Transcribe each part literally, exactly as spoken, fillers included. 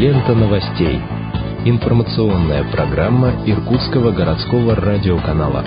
Лента новостей. Информационная программа Иркутского городского радиоканала.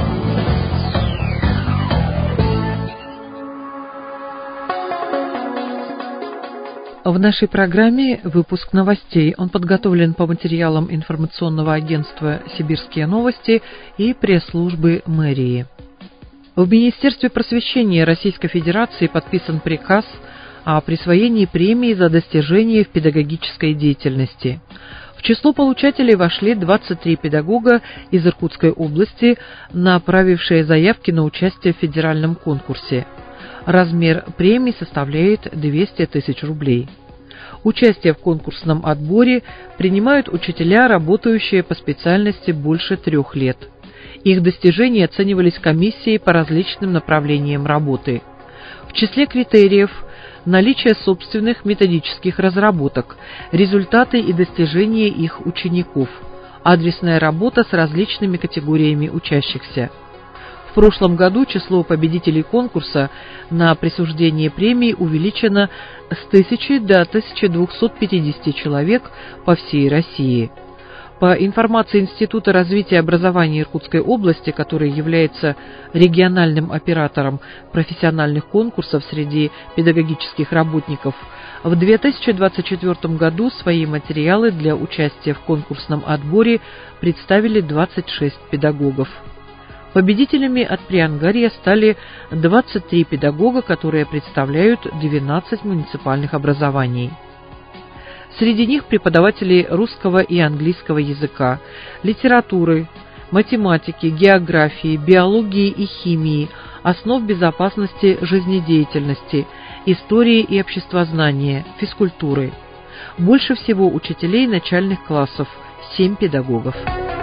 В нашей программе выпуск новостей. Он подготовлен по материалам информационного агентства «Сибирские новости» и пресс-службы мэрии. В Министерстве просвещения Российской Федерации подписан приказ о присвоении премии за достижения в педагогической деятельности. В число получателей вошли двадцать три педагога из Иркутской области, направившие заявки на участие в федеральном конкурсе. Размер премии составляет двести тысяч рублей. Участие в конкурсном отборе принимают учителя, работающие по специальности больше трех лет. Их достижения оценивались комиссией по различным направлениям работы. В числе критериев – наличие собственных методических разработок, результаты и достижения их учеников, адресная работа с различными категориями учащихся. В прошлом году число победителей конкурса на присуждение премии увеличено с тысячи до тысячи двухсот пятидесяти человек по всей России. По информации Института развития образования Иркутской области, который является региональным оператором профессиональных конкурсов среди педагогических работников, в две тысячи двадцать четвёртом году свои материалы для участия в конкурсном отборе представили двадцать шесть педагогов. Победителями от Приангарья стали двадцать три педагога, которые представляют двенадцать муниципальных образований. Среди них преподаватели русского и английского языка, литературы, математики, географии, биологии и химии, основ безопасности жизнедеятельности, истории и обществознания, физкультуры. Больше всего учителей начальных классов – семь педагогов.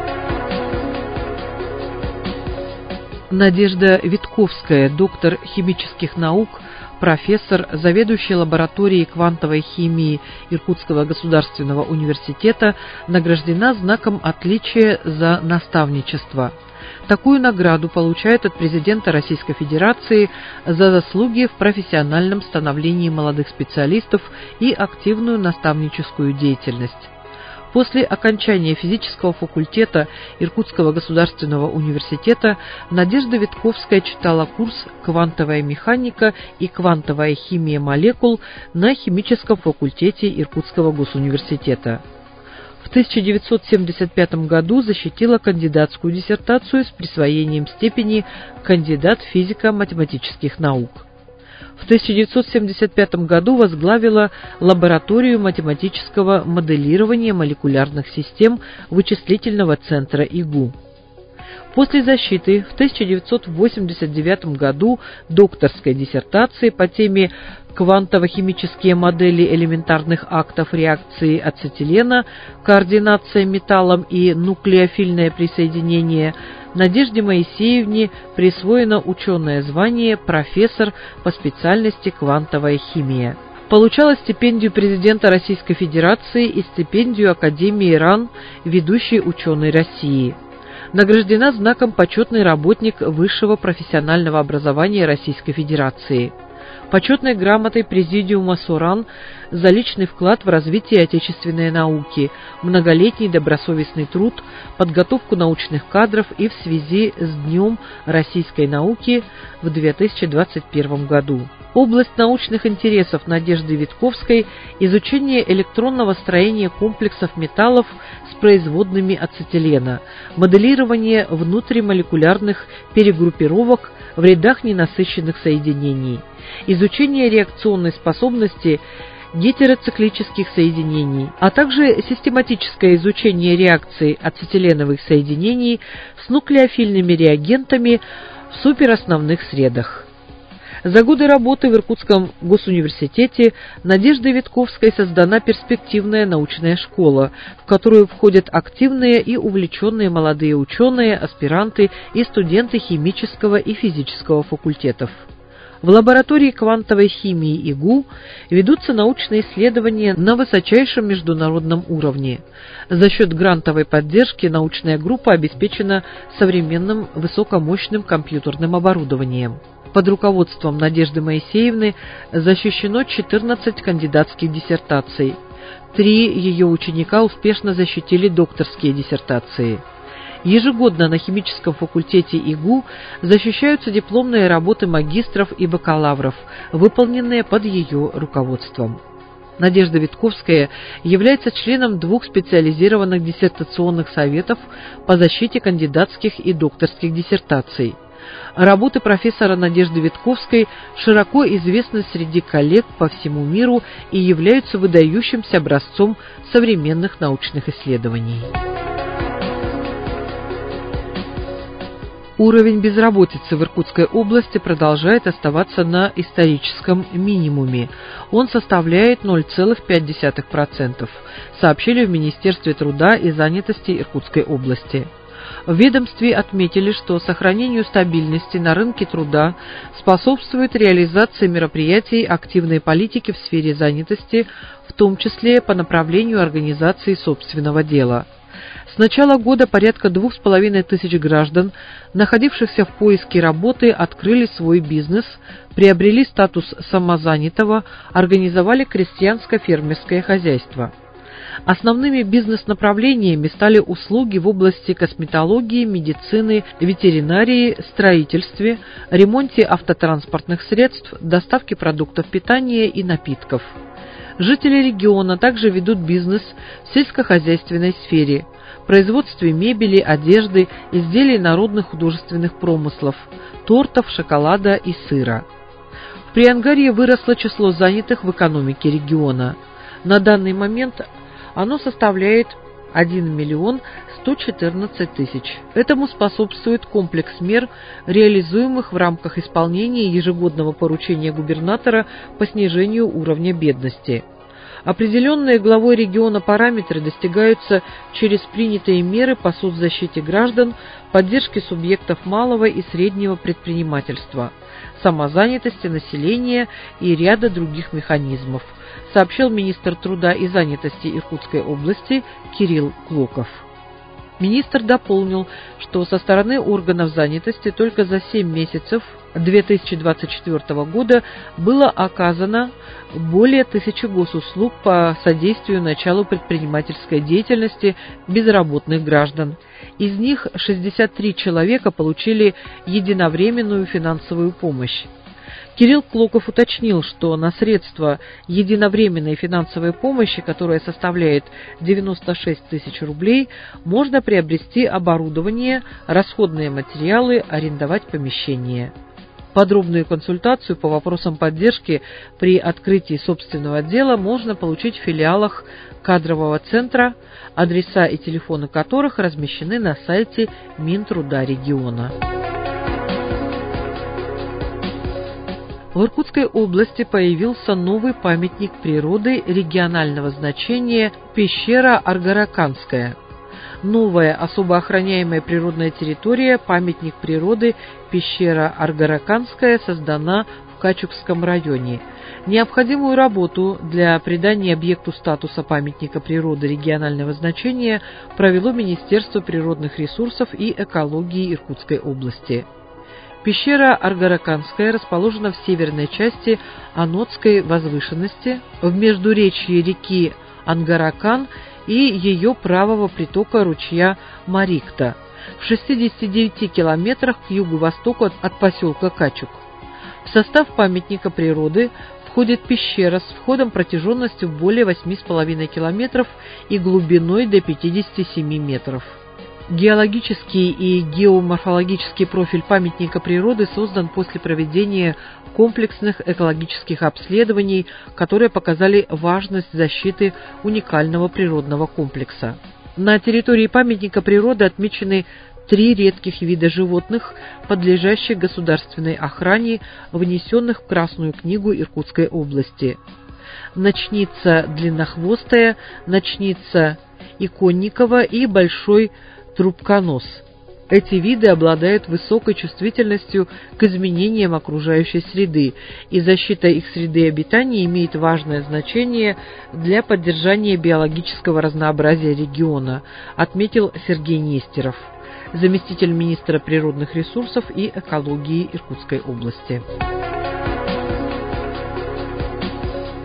Надежда Витковская, доктор химических наук, профессор, заведующий лабораторией квантовой химии Иркутского государственного университета, награждена знаком отличия за наставничество. Такую награду получают от президента Российской Федерации за заслуги в профессиональном становлении молодых специалистов и активную наставническую деятельность. После окончания физического факультета Иркутского государственного университета Надежда Витковская читала курс «Квантовая механика и квантовая химия молекул» на химическом факультете Иркутского госуниверситета. В тысяча девятьсот семьдесят пятом году защитила кандидатскую диссертацию с присвоением степени кандидат физико-математических наук. В тысяча девятьсот семьдесят пятом году возглавила лабораторию математического моделирования молекулярных систем вычислительного центра ИГУ. После защиты в тысяча девятьсот восемьдесят девятом году докторской диссертации по теме «Квантово-химические модели элементарных актов реакции ацетилена, координация металлом и нуклеофильное присоединение» Надежде Моисеевне присвоено ученое звание профессор по специальности квантовая химия. Получала стипендию президента Российской Федерации и стипендию Академии РАН «Ведущий ученый России». Награждена знаком «Почетный работник высшего профессионального образования Российской Федерации». Почетной грамотой Президиума СОРАН за личный вклад в развитие отечественной науки, многолетний добросовестный труд, подготовку научных кадров и в связи с Днем российской науки в две тысячи двадцать первом году. Область научных интересов Надежды Витковской – изучение электронного строения комплексов металлов с производными ацетилена, моделирование внутримолекулярных перегруппировок в рядах ненасыщенных соединений, изучение реакционной способности гетероциклических соединений, а также систематическое изучение реакции ацетиленовых соединений с нуклеофильными реагентами в суперосновных средах. За годы работы в Иркутском госуниверситете Надеждой Витковской создана перспективная научная школа, в которую входят активные и увлеченные молодые ученые, аспиранты и студенты химического и физического факультетов. В лаборатории квантовой химии ИГУ ведутся научные исследования на высочайшем международном уровне. За счет грантовой поддержки научная группа обеспечена современным высокомощным компьютерным оборудованием. Под руководством Надежды Моисеевны защищено четырнадцать кандидатских диссертаций, Три ее ученика успешно защитили докторские диссертации. Ежегодно на химическом факультете ИГУ защищаются дипломные работы магистров и бакалавров, выполненные под ее руководством. Надежда Витковская является членом двух специализированных диссертационных советов по защите кандидатских и докторских диссертаций. Работы профессора Надежды Витковской широко известны среди коллег по всему миру и являются выдающимся образцом современных научных исследований. Уровень безработицы в Иркутской области продолжает оставаться на историческом минимуме. Он составляет ноль целых пять десятых процента, сообщили в Министерстве труда и занятости Иркутской области. В ведомстве отметили, что сохранению стабильности на рынке труда способствует реализация мероприятий активной политики в сфере занятости, в том числе по направлению организации собственного дела. С начала года порядка двух с половиной тысяч граждан, находившихся в поиске работы, открыли свой бизнес, приобрели статус самозанятого, организовали крестьянско-фермерское хозяйство. Основными бизнес-направлениями стали услуги в области косметологии, медицины, ветеринарии, строительстве, ремонте автотранспортных средств, доставке продуктов питания и напитков. Жители региона также ведут бизнес в сельскохозяйственной сфере, производстве мебели, одежды, изделий народных художественных промыслов, тортов, шоколада и сыра. В Приангарье выросло число занятых в экономике региона. На данный момент оно составляет один миллион сто четырнадцать тысяч. Этому способствует комплекс мер, реализуемых в рамках исполнения ежегодного поручения губернатора по снижению уровня бедности. Определенные главой региона параметры достигаются через принятые меры по соцзащите граждан, поддержке субъектов малого и среднего предпринимательства, самозанятости населения и ряда других механизмов, сообщил министр труда и занятости Иркутской области Кирилл Клоков. Министр дополнил, что со стороны органов занятости только за семь месяцев две тысячи двадцать четвёртого года было оказано более тысячи госуслуг по содействию началу предпринимательской деятельности безработных граждан. Из них шестьдесят три человека получили единовременную финансовую помощь. Кирилл Клоков уточнил, что на средства единовременной финансовой помощи, которая составляет девяносто шесть тысяч рублей, можно приобрести оборудование, расходные материалы, арендовать помещение. Подробную консультацию по вопросам поддержки при открытии собственного дела можно получить в филиалах кадрового центра, адреса и телефоны которых размещены на сайте Минтруда региона. В Иркутской области появился новый памятник природы регионального значения «Пещера Аргараканская». Новая особо охраняемая природная территория, памятник природы «Пещера Аргараканская», создана в Качукском районе. Необходимую работу для придания объекту статуса памятника природы регионального значения провело Министерство природных ресурсов и экологии Иркутской области. Пещера Аргараканская расположена в северной части Онотской возвышенности, в междуречье реки Ангаракан и ее правого притока ручья Марикта, в шестидесяти девяти километрах к юго-востоку от, от поселка Качук. В состав памятника природы входит пещера с входом протяженностью более восьми с половиной километров и глубиной до пятидесяти семи метров. Геологический и геоморфологический профиль памятника природы создан после проведения комплексных экологических обследований, которые показали важность защиты уникального природного комплекса. На территории памятника природы отмечены три редких вида животных, подлежащих государственной охране, внесенных в Красную книгу Иркутской области. Ночница длиннохвостая, ночница иконникова и большой трубконос. Эти виды обладают высокой чувствительностью к изменениям окружающей среды, и защита их среды обитания имеет важное значение для поддержания биологического разнообразия региона, отметил Сергей Нестеров, заместитель министра природных ресурсов и экологии Иркутской области.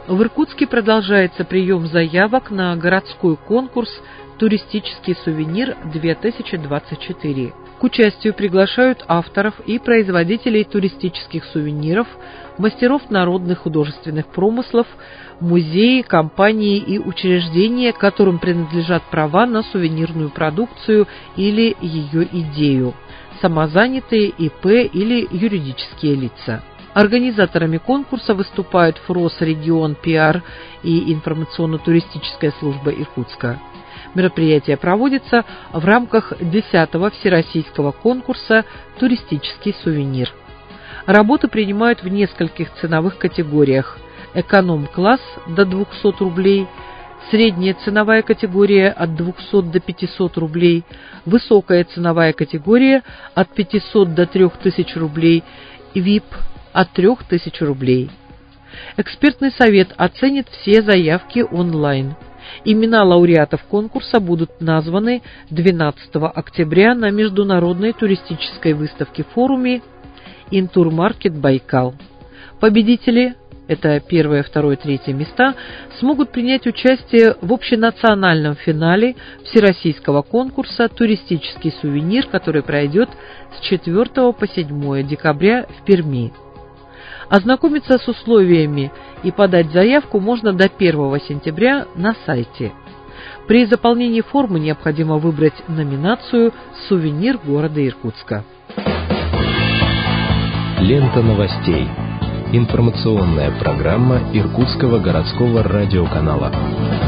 В Иркутске продолжается прием заявок на городской конкурс «Туристический сувенир-две тысячи двадцать четыре». К участию приглашают авторов и производителей туристических сувениров, мастеров народных художественных промыслов, музеи, компании и учреждения, которым принадлежат права на сувенирную продукцию или ее идею, самозанятые И П или юридические лица. Организаторами конкурса выступают ФРОС «Регион Пиар» и информационно-туристическая служба Иркутска. Мероприятие проводится в рамках десятого всероссийского конкурса «Туристический сувенир». Работы принимают в нескольких ценовых категориях: эконом-класс до двухсот рублей, средняя ценовая категория от двухсот до пятисот рублей, высокая ценовая категория от пятисот до трёх тысяч рублей, ви ай пи от трёх тысяч рублей. Экспертный совет оценит все заявки онлайн. Имена лауреатов конкурса будут названы двенадцатого октября на международной туристической выставке-форуме «Интурмаркет Байкал». Победители, это первое, второе, третье места, смогут принять участие в общенациональном финале всероссийского конкурса «Туристический сувенир», который пройдет с четвёртого по седьмое декабря в Перми. Ознакомиться с условиями и подать заявку можно до первого сентября на сайте. При заполнении формы необходимо выбрать номинацию «Сувенир города Иркутска». Лента новостей. Информационная программа Иркутского городского радиоканала.